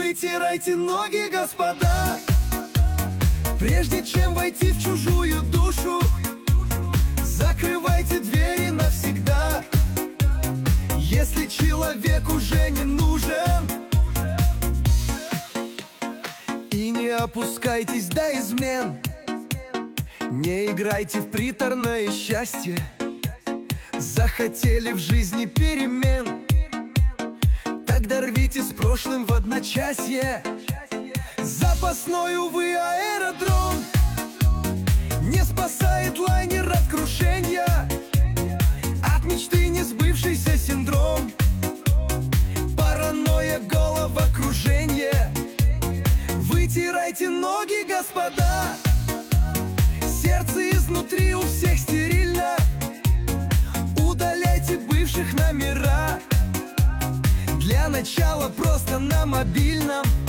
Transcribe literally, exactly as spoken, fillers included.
Вытирайте ноги, господа, прежде чем войти в чужую душу. Закрывайте двери навсегда, если человек уже не нужен. И не опускайтесь до измен, не играйте в приторное счастье. Захотели в жизни перемен, тогда рвите с прошлым в одночасье. Запасной, увы, аэродром не спасает лайнер от крушения. От мечты не сбывшийся синдром, паранойя, головокружение. Вытирайте ноги, господа, сердце изнутри у всех стерильно. Удаляйте бывших номера, для начала просто на мобильном.